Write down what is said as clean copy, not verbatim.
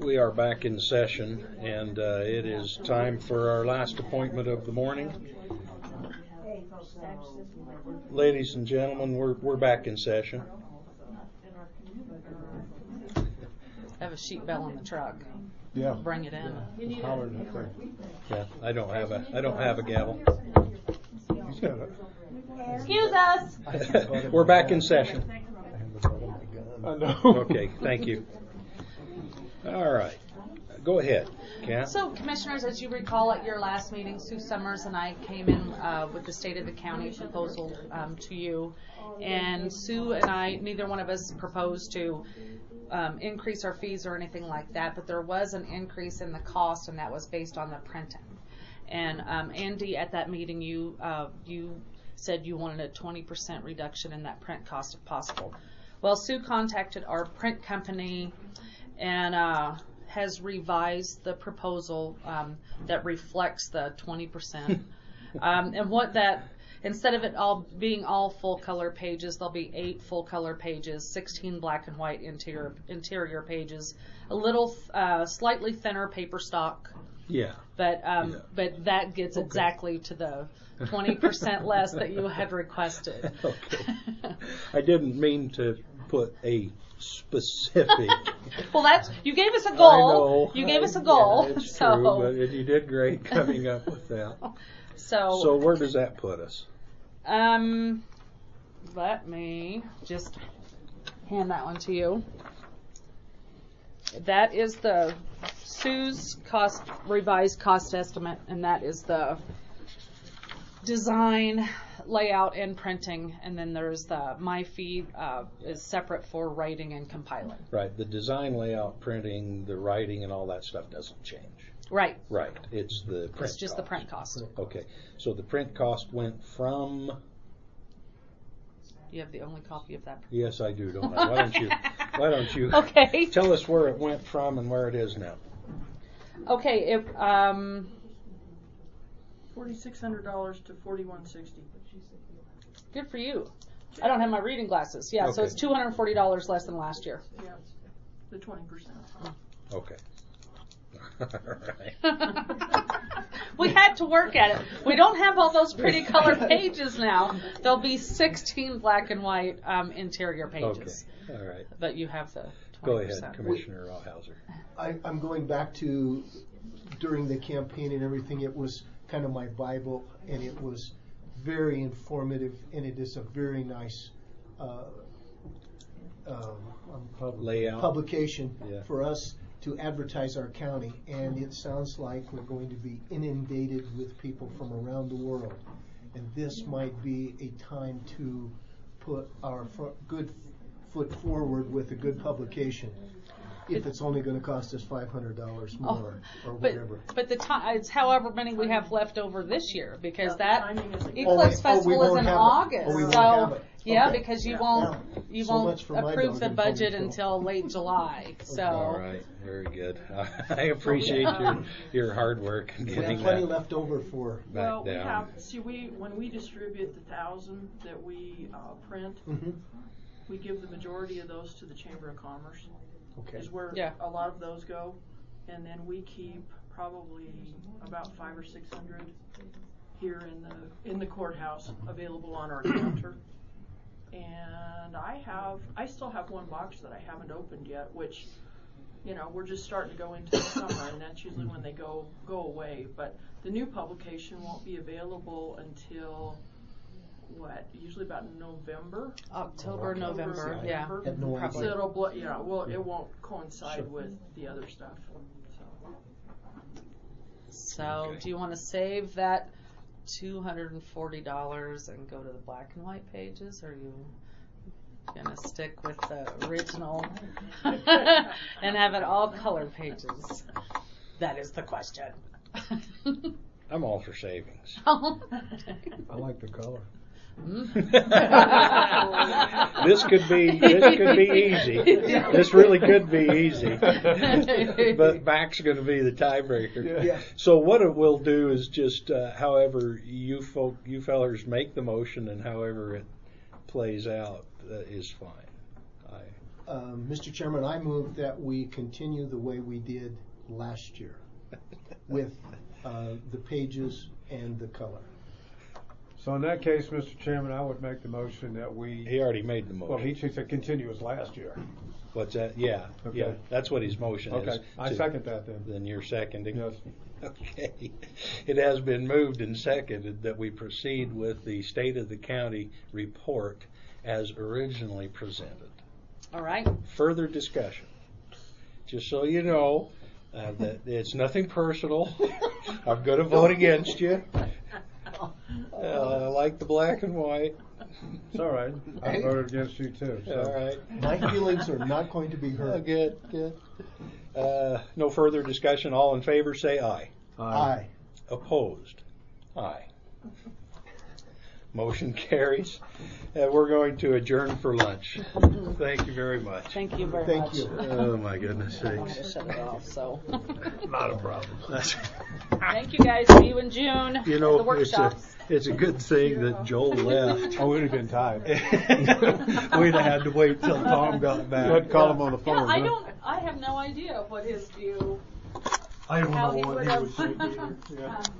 We are back in session, and it is time for our last appointment of the morning. Ladies and gentlemen, we're back in session. Have a sheet bell in the truck. Yeah. Bring it in. Yeah, I don't have a gavel. Excuse us. We're back in session. I know. Okay, thank you. All right, go ahead, Kat. So, Commissioners, as you recall at your last meeting, Sue Summers and I came in with the State of the County proposal to you. And Sue and I, neither one of us proposed to increase our fees or anything like that, but there was an increase in the cost, and that was based on the printing. And Andy, at that meeting, you said you wanted a 20% reduction in that print cost if possible. Well, Sue contacted our print company and has revised the proposal that reflects the 20%. And what that, instead of it all being all full color pages, there'll be 8 full color pages, 16 black and white interior pages, a little slightly thinner paper stock. Yeah. But that gets exactly to the 20% less that you had requested. Okay. I didn't mean to put a specific. Well, you gave us a goal. I know. You gave us a goal. Yeah, it's so. true, but you did great coming up with that. So where does that put us? Let me just hand that one to you. That is the Sue's revised cost estimate, and that is the design, layout, and printing, and then there's my fee is separate for writing and compiling. Right, the design, layout, printing, the writing, and all that stuff doesn't change. Right. Right, it's the print It's just cost. the print cost. Okay, so the print cost went from... You have the only copy of that. Yes, I do, don't I? Why don't you Okay. tell us where it went from and where it is now? Okay, $4,600 to $4,160. good for you. I don't have my reading glasses. Yeah, so Okay. it's $240 less than last year. Yeah, the 20%. Okay. All right. We had to work at it. We don't have all those pretty color pages now. There'll be 16 black and white interior pages. Okay, all right. But you have the 20%. Go ahead, Commissioner Allhauser. I'm going back to during the campaign and everything. It was kind of my Bible, and it was very informative, and it is a very nice Layout. publication Yeah. for us to advertise our county, and it sounds like we're going to be inundated with people from around the world, and this might be a time to put our good foot forward with a good publication, if it's only going to cost us $500 more or whatever. But it's however many we have left over this year, because Yeah, that timing is- Eclipse we Festival is won't in have it. August. Oh, we won't so have it. yeah, Okay. because you Yeah. won't So much for my approve the dog budget info. until late July. So All right, very good. I appreciate your hard work in We have getting plenty that left over for. back Well, down. when we distribute the 1,000 that we print, we give the majority of those to the Chamber of Commerce. Okay. Is where Yeah. a lot of those go, and then we keep probably about 500 or 600 here in the courthouse available on our counter. And I still have one box that I haven't opened yet, which, we're just starting to go into the summer, and that's usually when they go away. But the new publication won't be available until usually about November. October, November, yeah. Have no probably. So it won't coincide with the other stuff. So do you want to save that $240 and go to the black and white pages, or are you gonna stick with the original and have it all color pages? That is the question. I'm all for savings. I like the color. This could be easy. This really could be easy. But back's going to be the tiebreaker. Yeah. So what it will do is just however you fellers make the motion and however it plays out is fine. Mr. Chairman, I move that we continue the way we did last year with the pages and the color. So in that case, Mr. Chairman, I would make the motion that we. He already made the Well, motion. he said continue as last year. What's that? Yeah, Okay. yeah, that's what his motion is. Okay, I second that then. Then you're seconding? Yes. Okay. It has been moved and seconded that we proceed with the State of the County report as originally presented. All right. Further discussion. Just so you know, that it's nothing personal. I'm going to vote against you. I like the black and white. It's all right. I voted against you too. So. All right. My feelings are not going to be Oh, hurt. good, good. No further discussion. All in favor, say aye. Aye. Opposed? Aye. Motion carries. We're going to adjourn for lunch. Thank you very much. Thank you very Thank much. you. Oh, my goodness I'm gonna sakes. shut it off, so. Not a problem. Thank you guys. See you in June You at know, the workshops. it's a good thing that Joel left. Oh, we'd have been tied. We'd have had to wait till Tom got back. You had to call him on the phone. Yeah, huh? I have no idea what his view, I don't how know he what would he have. would say either. Yeah.